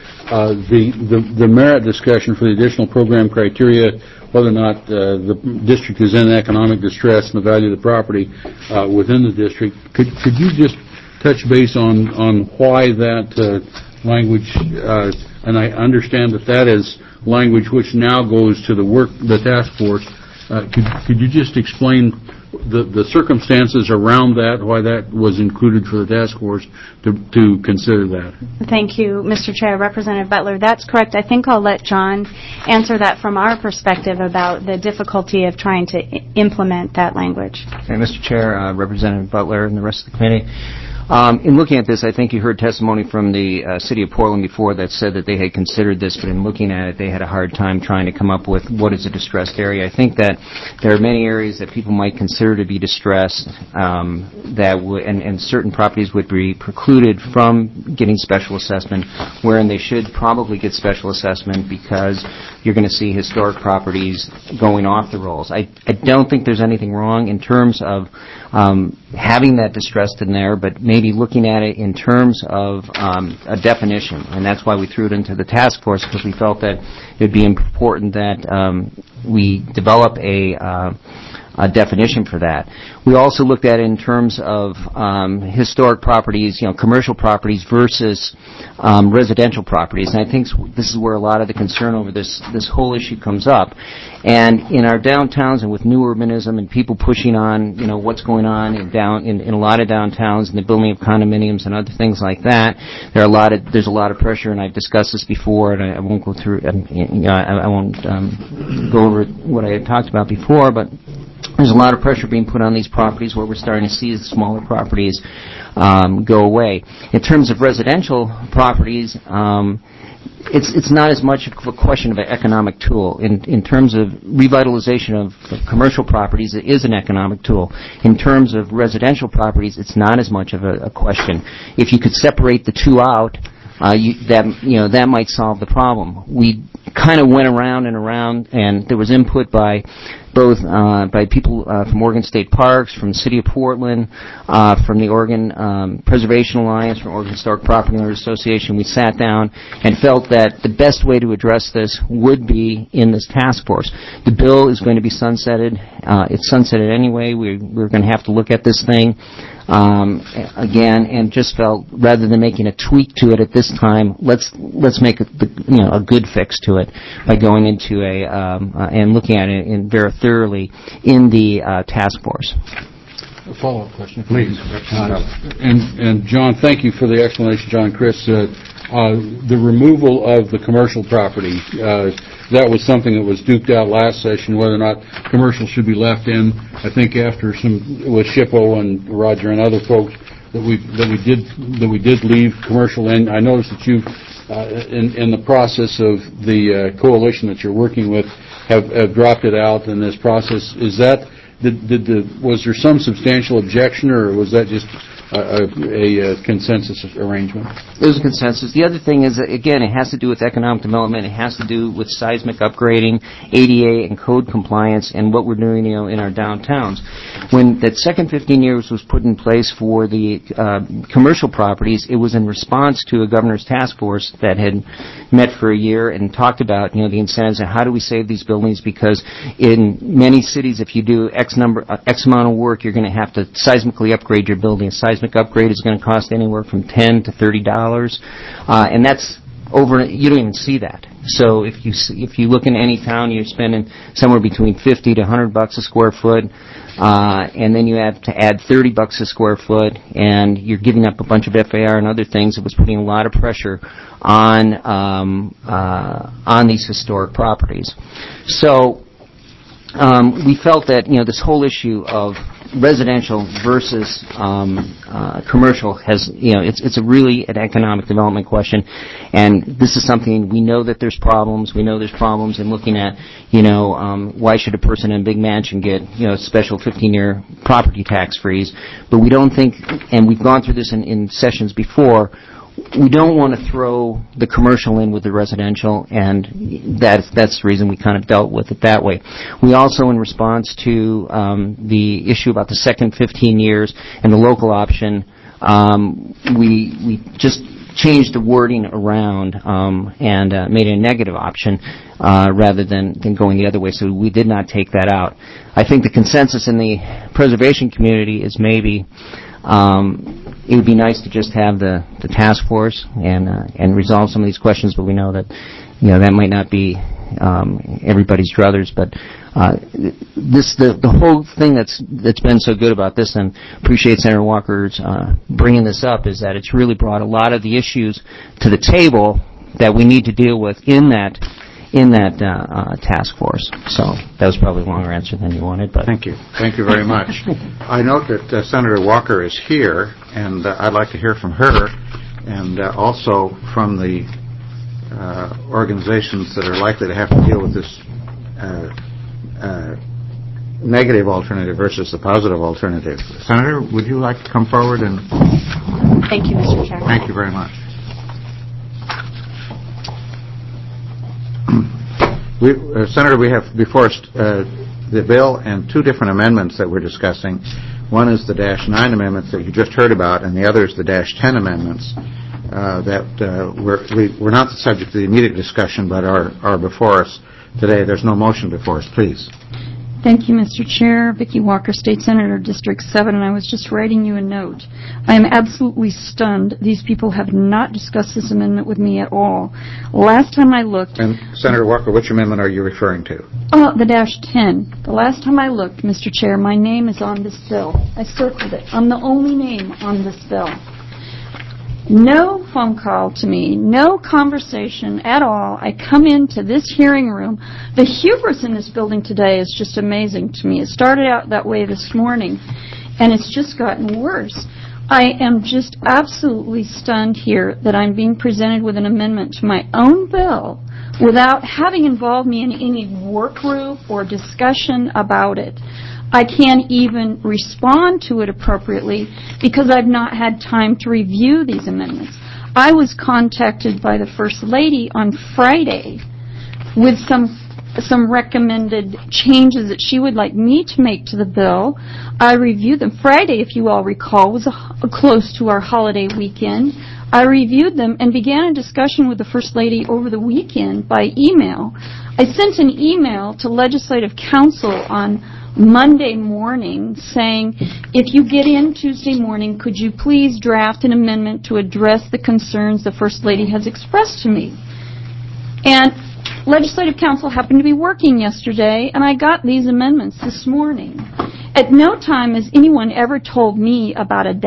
the merit discussion for the additional program criteria, whether or not the district is in economic distress and the value of the property within the district, could you just touch base on why that language, and I understand that is language which now goes to the task force. Could you just explain the circumstances around that, why that was included for the task force to consider that? Thank you, Mr. Chair. Representative Butler, that's correct. I think I'll let John answer that from our perspective about the difficulty of trying to implement that language. Okay, Mr. Chair, Representative Butler and the rest of the committee. In looking at this, I think you heard testimony from the City of Portland before that said that they had considered this, but in looking at it, they had a hard time trying to come up with what is a distressed area. I think that there are many areas that people might consider to be distressed and certain properties would be precluded from getting special assessment, wherein they should probably get special assessment because you're going to see historic properties going off the rolls. I don't think there's anything wrong in terms of having that distressed in there, but maybe looking at it in terms of a definition, and that's why we threw it into the task force, because we felt that it would be important that we develop a definition for that. We also looked at it in terms of historic properties, commercial properties versus residential properties, and I think this is where a lot of the concern over this whole issue comes up. And in our downtowns and with new urbanism and people pushing on, what's going on in a lot of downtowns and the building of condominiums and other things like that, there's a lot of pressure, and I've discussed this before, and I won't go through, I won't go over what I had talked about before, but there's a lot of pressure being put on these properties where we're starting to see the smaller properties go away. In terms of residential properties, it's not as much of a question of an economic tool. In terms of revitalization of commercial properties, it is an economic tool. In terms of residential properties, it's not as much of a question. If you could separate the two out, that might solve the problem. We kind of went around and around, and there was input by both by people from Oregon State Parks, from the City of Portland, from the Oregon Preservation Alliance, from Oregon Historic Property Owners Association. We sat down and felt that the best way to address this would be in this task force. The bill is going to be sunsetted. It's sunsetted anyway. We're going to have to look at this thing again, and just felt rather than making a tweak to it at this time, let's make a good fix to it by going into and looking at it very thoroughly in the task force. A follow-up question, please. And John, thank you for the explanation, John and Chris. The removal of the commercial property, that was something that was duked out last session, whether or not commercial should be left in. I think after with Shippo and Roger and other folks that we did leave commercial in. I noticed that you've in the process of the coalition that you're working with have dropped it out in this process. Is that was there some substantial objection, or was that just a consensus arrangement? It was a consensus. The other thing is, again, it has to do with economic development. It has to do with seismic upgrading, ADA and code compliance, and what we're doing, in our downtowns. When that second 15 years was put in place for the commercial properties, it was in response to a governor's task force that had met for a year and talked about, the incentives and how do we save these buildings, because in many cities, if you do X amount of work, you're going to have to seismically upgrade your building. A seismic upgrade is going to cost anywhere from $10 to $30, and that's over. You don't even see that. So if you look in any town, you're spending somewhere between $50 to $100 a square foot, and then you have to add $30 a square foot, and you're giving up a bunch of FAR and other things. It was putting a lot of pressure on these historic properties. So we felt that this whole issue of residential versus commercial has, it's a really an economic development question, and this is something we know that there's problems. We know there's problems in looking at, why should a person in a big mansion get, special 15-year property tax freeze? But we don't think, and we've gone through this in sessions before, we don't want to throw the commercial in with the residential, and that's the reason we kind of dealt with it that way. We also, in response to the issue about the second 15 years and the local option, we just changed the wording around and made it a negative option rather than going the other way. So we did not take that out. I think the consensus in the preservation community is maybe it would be nice to just have the task force and resolve some of these questions, but we know that that might not be everybody's druthers. But the whole thing that's been so good about this, and appreciate Senator Walker's bringing this up, is that it's really brought a lot of the issues to the table that we need to deal with in that task force. So that was probably a longer answer than you wanted. But thank you very much. I note that Senator Walker is here, and I'd like to hear from her, and also from the organizations that are likely to have to deal with this negative alternative versus the positive alternative. Senator, would you like to come forward and? Thank you, Mr. Chairman. Thank you very much. Senator, we have before us the bill and two different amendments that we're discussing. One is the -9 amendments that you just heard about, and the other is the -10 amendments that were not the subject of the immediate discussion, but are before us today. There's no motion before us. Please. Thank you, Mr. Chair. Vicki Walker, State Senator, District 7, and I was just writing you a note. I am absolutely stunned. These people have not discussed this amendment with me at all. Last time I looked... And Senator Walker, which amendment are you referring to? The -10. The last time I looked, Mr. Chair, my name is on this bill. I circled it. I'm the only name on this bill. No phone call to me, no conversation at all. I come into this hearing room. The hubris in this building today is just amazing to me. It started out that way this morning, and it's just gotten worse. I am just absolutely stunned here that I'm being presented with an amendment to my own bill without having involved me in any work group or discussion about it. I can't even respond to it appropriately because I've not had time to review these amendments. I was contacted by the First Lady on Friday with some recommended changes that she would like me to make to the bill. I reviewed them. Friday, if you all recall, was close to our holiday weekend. I reviewed them and began a discussion with the First Lady over the weekend by email. I sent an email to Legislative Council on Monday morning saying, if you get in Tuesday morning, could you please draft an amendment to address the concerns the First Lady has expressed to me? And Legislative Council happened to be working yesterday, and I got these amendments this morning. At no time has anyone ever told me about a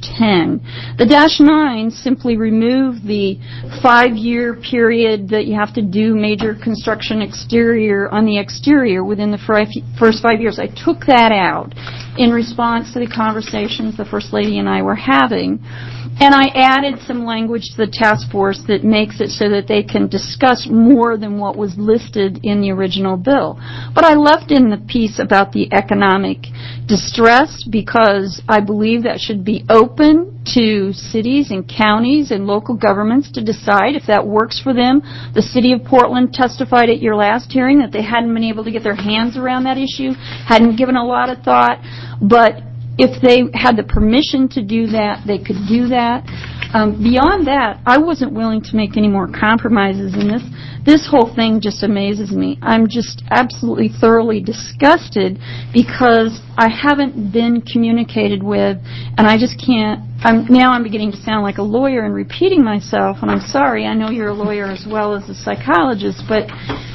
-10. The -9 simply removed the 5-year period that you have to do major construction exterior on the exterior within the first 5 years. I took that out in response to the conversations the First Lady and I were having. And I added some language to the task force that makes it so that they can discuss more than what was listed in the original bill. But I left in the piece about the economic distress because I believe that should be open to cities and counties and local governments to decide if that works for them. The City of Portland testified at your last hearing that they hadn't been able to get their hands around that issue, hadn't given a lot of thought, but if they had the permission to do that, they could do that. Beyond that, I wasn't willing to make any more compromises in this. This whole thing just amazes me. I'm just absolutely thoroughly disgusted because I haven't been communicated with, and I just can't. Now I'm beginning to sound like a lawyer and repeating myself, and I'm sorry. I know you're a lawyer as well as a psychologist, but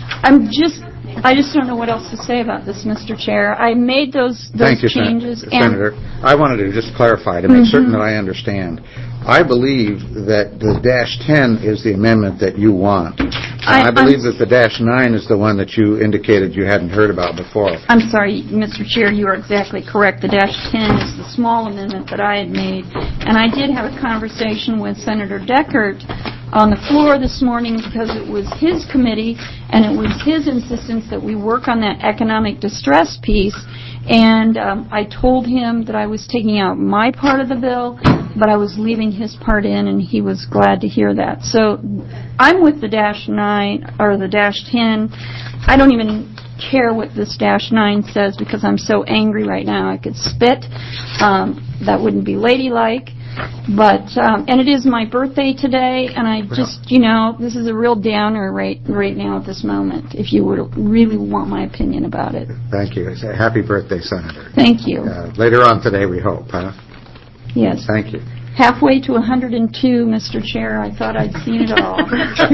I just don't know what else to say about this, Mr. Chair. I made those Thank you, changes. Senator. I wanted to just clarify to make certain that I understand. I believe that the -10 is the amendment that you want. I believe that the -9 is the one that you indicated you hadn't heard about before. I'm sorry, Mr. Chair, you are exactly correct. The -10 is the small amendment that I had made. And I did have a conversation with Senator Deckert on the floor this morning because it was his committee and it was his insistence that we work on that economic distress piece. And I told him that I was taking out my part of the bill, but I was leaving his part in, and he was glad to hear that. So I'm with the -9 or the -10. I don't even care what this -9 says because I'm so angry right now I could spit. That wouldn't be ladylike. But and it is my birthday today, and I just, this is a real downer right now at this moment, if you would really want my opinion about it. Thank you. Happy birthday, Senator. Thank you. Later on today, we hope, huh? Yes. Thank you. Halfway to 102, Mr. Chair. I thought I'd seen it all.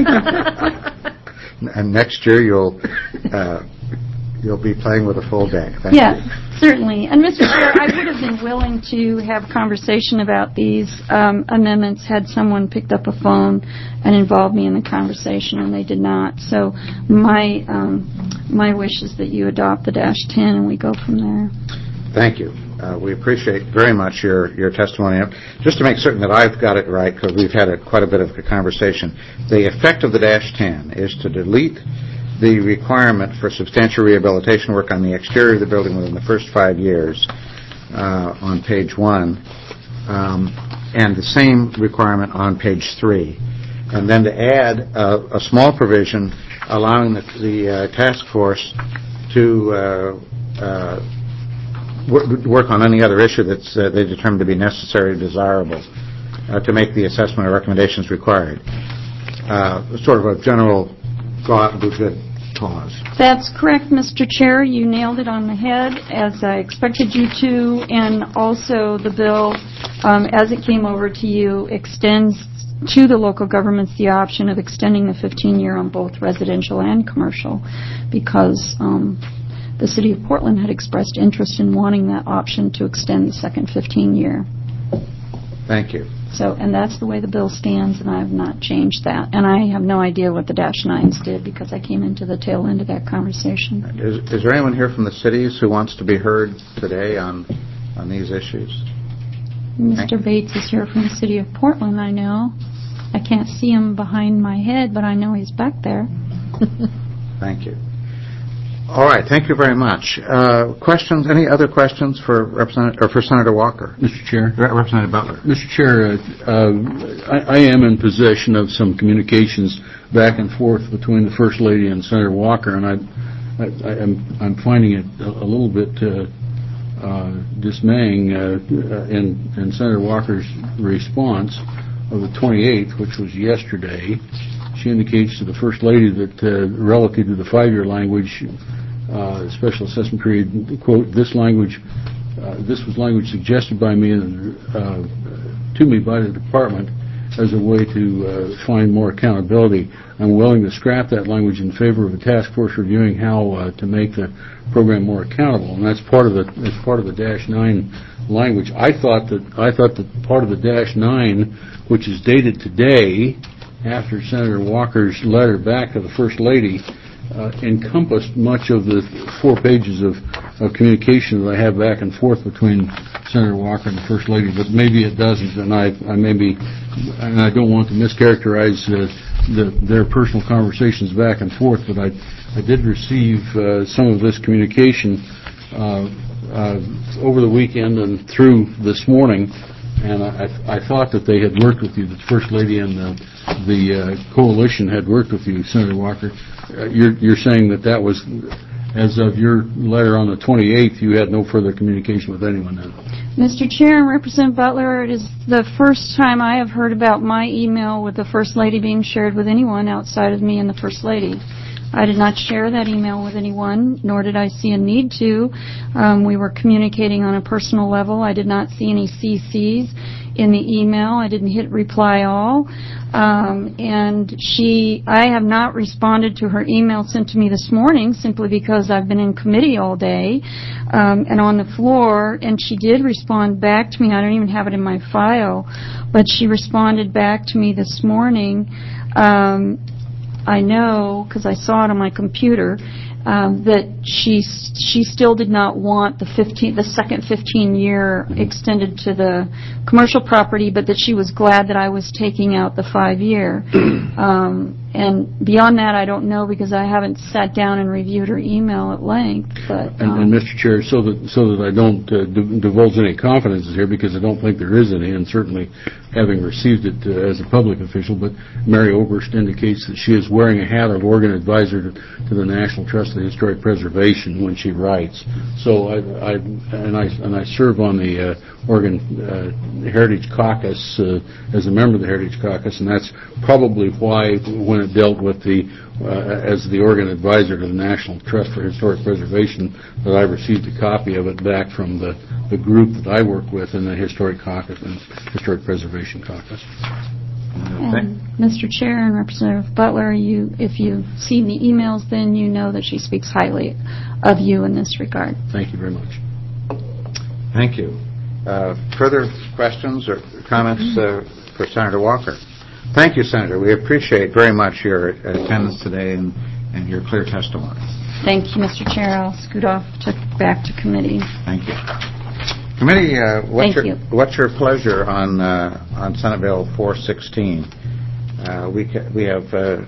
And next year, you'll be playing with a full deck. Thank you. Certainly. And, Mr. Chair, I would have been willing to have conversation about these amendments had someone picked up a phone and involved me in the conversation, and they did not. So my wish is that you adopt the -10 and we go from there. Thank you. We appreciate very much your testimony. Just to make certain that I've got it right, because we've had quite a bit of a conversation, the effect of the -10 is to delete the requirement for substantial rehabilitation work on the exterior of the building within the first 5 years on page 1, and the same requirement on page 3, and then to add a small provision allowing the task force to work on any other issue that's they determine to be necessary or desirable to make the assessment or recommendations required. Sort of a general go out and do good clause. That's correct, Mr. Chair. You nailed it on the head, as I expected you to, and also the bill, as it came over to you, extends to the local governments the option of extending the 15-year on both residential and commercial, because the City of Portland had expressed interest in wanting that option to extend the second 15-year. Thank you. So, and that's the way the bill stands, and I have not changed that. And I have no idea what the -9s did because I came into the tail end of that conversation. Is there anyone here from the cities who wants to be heard today on these issues? Mr. Bates is here from the city of Portland, I know. I can't see him behind my head, but I know he's back there. Thank you. All right, thank you very much. Questions? Any other questions for Senator Walker? Mr. Chair. Representative Butler. Mr. Chair, I am in possession of some communications back and forth between the First Lady and Senator Walker, and I'm finding it a little bit dismaying in Senator Walker's response of the 28th, which was yesterday. She indicates to the First Lady that relative to the 5-year language, special assessment period, quote, this was language suggested by me to me by the department as a way to find more accountability. I'm willing to scrap that language in favor of a task force reviewing how to make the program more accountable, and that's part of the -9 language. I thought that part of the -9, which is dated today, after Senator Walker's letter back to the First Lady, encompassed much of the 4 pages of communication that I have back and forth between Senator Walker and the First Lady, but maybe it doesn't, and I don't want to mischaracterize their personal conversations back and forth, but I did receive some of this communication over the weekend and through this morning, and I thought that they had worked with you, the First Lady and the coalition had worked with you, Senator Walker. You're saying that was, as of your letter on the 28th, you had no further communication with anyone then? Mr. Chair and Representative Butler, it is the first time I have heard about my email with the First Lady being shared with anyone outside of me and the First Lady. I did not share that email with anyone, nor did I see a need to. We were communicating on a personal level. I did not see any CCs in the email. I didn't hit reply all. And I have not responded to her email sent to me this morning simply because I've been in committee all day and on the floor, and she did respond back to me. I don't even have it in my file, but she responded back to me this morning. I know, because I saw it on my computer, that she still did not want the second 15-year extended to the commercial property, but that she was glad that I was taking out the 5-year. And beyond that, I don't know because I haven't sat down and reviewed her email at length. But and Mr. Chair, so that I don't divulge any confidences here, because I don't think there is any, and certainly having received it as a public official, but Mary Oberst indicates that she is wearing a hat of organ advisor to the National Trust of Historic Preservation when she writes. So I serve on the Oregon Heritage Caucus as a member of the Heritage Caucus, and that's probably why when it dealt with as the Oregon advisor to the National Trust for Historic Preservation, that I received a copy of it back from the group that I work with in the Historic Caucus and Historic Preservation Caucus. Mr. Chair and Representative Butler, if you've seen the emails, then you know that she speaks highly of you in this regard. Thank you very much. Thank you. Further questions or comments for Senator Walker? Thank you, Senator. We appreciate very much your attendance today and your clear testimony. Thank you, Mr. Chair. I'll scoot off back to committee. Thank you. Committee, what's your pleasure on Senate Bill 416? We have,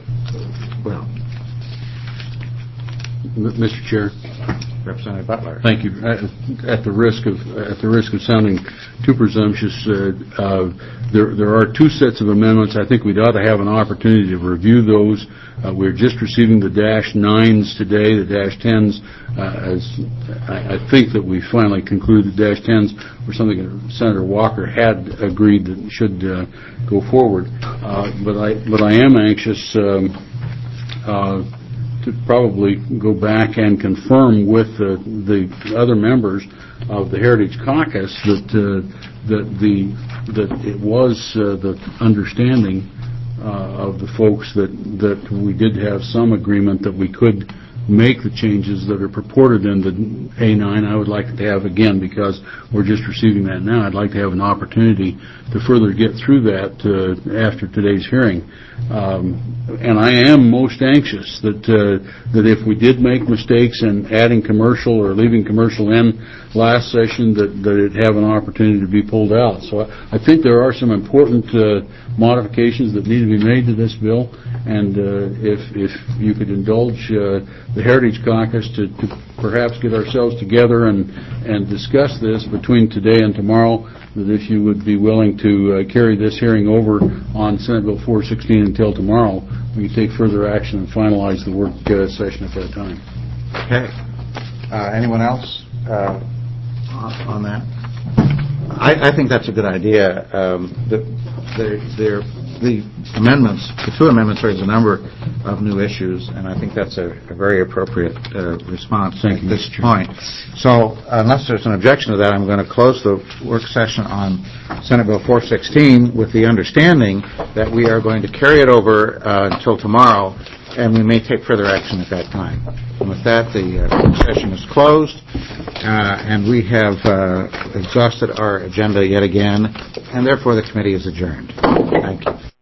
Mr. Chair. Representative Butler. Thank you. At the risk of sounding too presumptuous, there are 2 sets of amendments. I think we'd ought to have an opportunity to review those. We're just receiving the -9s today. The -10s, I think that we finally concluded the -10s were something that Senator Walker had agreed that should go forward. But I am anxious to probably go back and confirm with the other members of the Heritage Caucus that it was the understanding of the folks that we did have some agreement that we could make the changes that are purported in the A9. I would like to have, again, because we're just receiving that now, I'd like to have an opportunity to further get through that after today's hearing. And I am most anxious that if we did make mistakes in adding commercial or leaving commercial in last session, that it have an opportunity to be pulled out. So I think there are some important modifications that need to be made to this bill, and if you could indulge the Heritage Caucus to perhaps get ourselves together and discuss this between today and tomorrow, that if you would be willing to carry this hearing over on Senate Bill 416 until tomorrow, we can take further action and finalize the work session at that time. Okay. Anyone else on that? I think that's a good idea. The amendments, the two amendments raise a number of new issues, and I think that's a very appropriate response at this point. So unless there's an objection to that, I'm going to close the work session on Senate Bill 416 with the understanding that we are going to carry it over until tomorrow, and we may take further action at that time. And with that, the session is closed, and we have exhausted our agenda yet again, and therefore the committee is adjourned. Thank you.